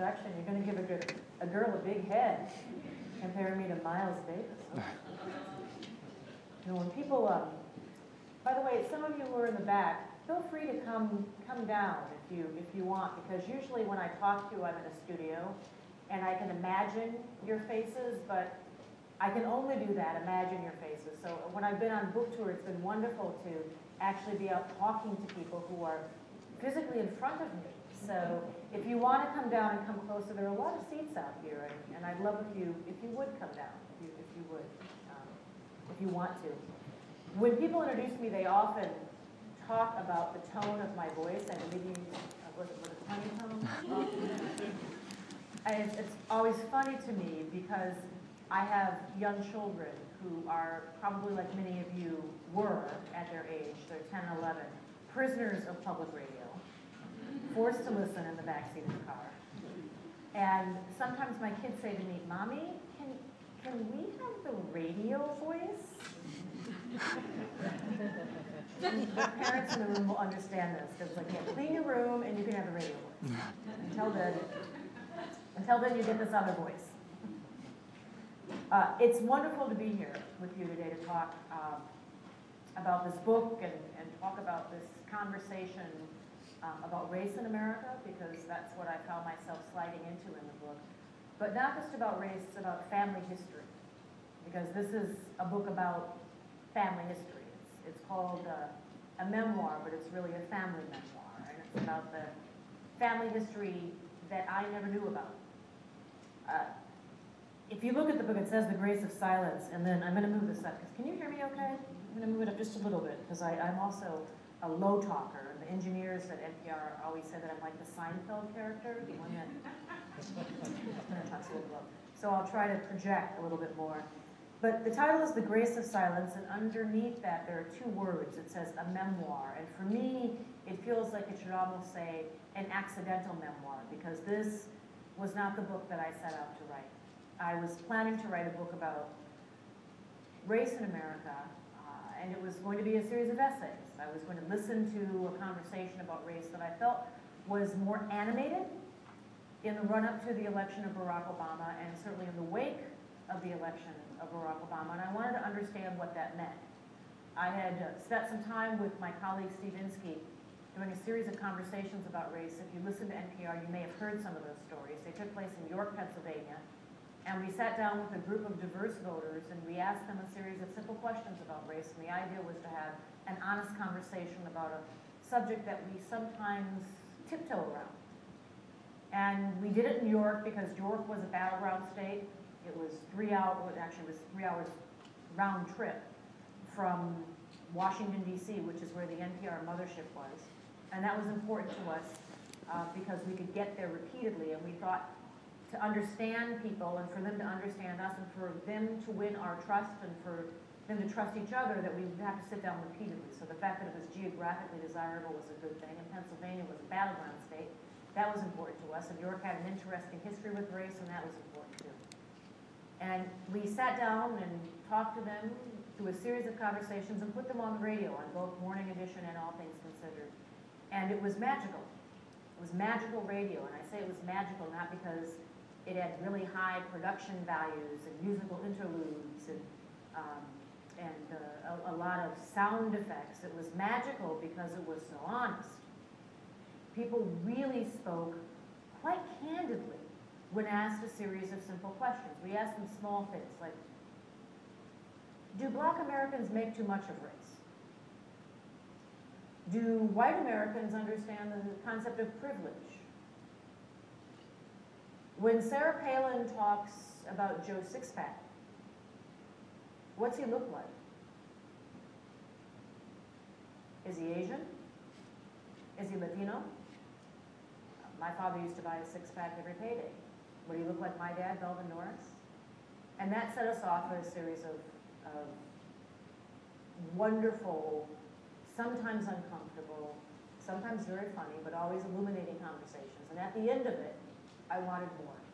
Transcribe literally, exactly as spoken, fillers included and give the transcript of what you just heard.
introduction. You're going to give a, good, a girl a big head, comparing me to Miles Davis. You know, when people, um, by the way, some of you who are in the back, feel free to come come down if you if you want, because usually when I talk to you, I'm in a studio, and I can imagine your faces, but I can only do that, imagine your faces. So when I've been on book tour, it's been wonderful to actually be out talking to people who are physically in front of me. So if you want to come down and come closer, there are a lot of seats out here, and, and I'd love if you if you would come down, if you, if you would, um, if you want to. When people introduce me, they often talk about the tone of my voice. I believe you, uh, was it, was it honey tone? And it's, it's always funny to me because I have young children who are probably like many of you were at their age, they're ten and eleven, prisoners of public radio, forced to listen in the backseat of the car. And sometimes my kids say to me, Mommy, can, can we have the radio voice? The parents in the room will understand this. Because like, yeah, clean your room and you can have the radio voice. Until then, until then you get this other voice. Uh, it's wonderful to be here with you today to talk um, about this book and, and talk about this conversation um, about race in America, because that's what I found myself sliding into in the book. But not just about race, it's about family history, because this is a book about family history. It's, it's called uh, a memoir, but it's really a family memoir, and it's about the family history that I never knew about. Uh, if you look at the book, it says The Grace of Silence, and then I'm going to move this up, because can you hear me okay? I'm going to move it up just a little bit, because I'm also a low talker, and the engineers at N P R always say that I'm like the Seinfeld character, the one that talks a little low. So I'll try to project a little bit more. But the title is The Grace of Silence, and underneath that there are two words. It says a memoir, and for me, it feels like it should almost say an accidental memoir, because this was not the book that I set out to write. I was planning to write a book about race in America, uh, and it was going to be a series of essays. I was going to listen to a conversation about race that I felt was more animated in the run-up to the election of Barack Obama, and certainly in the wake of the election of Barack Obama, and I wanted to understand what that meant. I had uh, spent some time with my colleague Steve Inskeep doing a series of conversations about race. If you listen to N P R, you may have heard some of those stories. They took place in York, Pennsylvania, and we sat down with a group of diverse voters and we asked them a series of simple questions about race, and the idea was to have an honest conversation about a subject that we sometimes tiptoe around. And we did it in York because York was a battleground state. It was three hours, actually it was three hours round trip from Washington, D C, which is where the N P R mothership was. And that was important to us uh, because we could get there repeatedly, and we thought to understand people and for them to understand us and for them to win our trust and for them to trust each other, that we would have to sit down repeatedly. So the fact that it was geographically desirable was a good thing, and Pennsylvania was a battleground state. That was important to us, and York had an interesting history with race, and that was important too. And we sat down and talked to them through a series of conversations and put them on the radio on both Morning Edition and All Things Considered. And it was magical. It was magical radio, and I say it was magical not because it had really high production values and musical interludes and, um, and uh, a, a lot of sound effects. It was magical because it was so honest. People really spoke quite candidly when asked a series of simple questions. We asked them small things like, do Black Americans make too much of race? Do white Americans understand the concept of privilege? When Sarah Palin talks about Joe Sixpack, what's he look like? Is he Asian? Is he Latino? My father used to buy a six-pack every payday. Would he look like my dad, Belvin Norris? And that set us off with a series of, of wonderful, sometimes uncomfortable, sometimes very funny, but always illuminating conversations. And at the end of it, I wanted more.